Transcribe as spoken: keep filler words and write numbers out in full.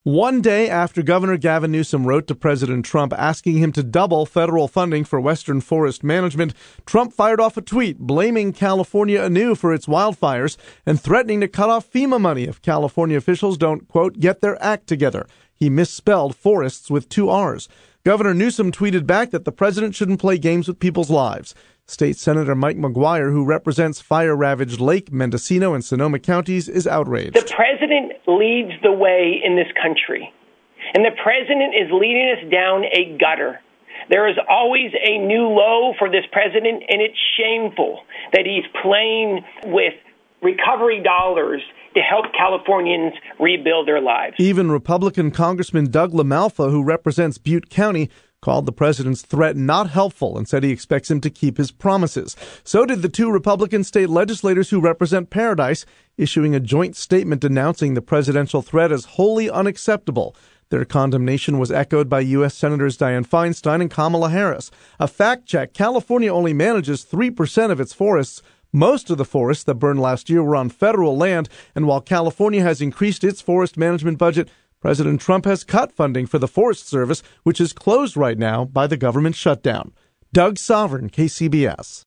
One day after Governor Gavin Newsom wrote to President Trump asking him to double federal funding for Western forest management, Trump fired off a tweet blaming California anew for its wildfires and threatening to cut off FEMA money if California officials don't, quote, get their act together. He misspelled forests with two R's. Governor Newsom tweeted back that the president shouldn't play games with people's lives. State Senator Mike McGuire, who represents fire-ravaged Lake, Mendocino, and Sonoma counties, is outraged. The president leads the way in this country, and the president is leading us down a gutter. There is always a new low for this president, and it's shameful that he's playing with recovery dollars to help Californians rebuild their lives. Even Republican Congressman Doug LaMalfa, who represents Butte County, called the president's threat not helpful and said he expects him to keep his promises. So did the two Republican state legislators who represent Paradise, issuing a joint statement denouncing the presidential threat as wholly unacceptable. Their condemnation was echoed by U S Senators Dianne Feinstein and Kamala Harris. A fact check, California only manages three percent of its forests. Most of the forests that burned last year were on federal land, and while California has increased its forest management budget, President Trump has cut funding for the Forest Service, which is closed right now by the government shutdown. Doug Sovern, K C B S.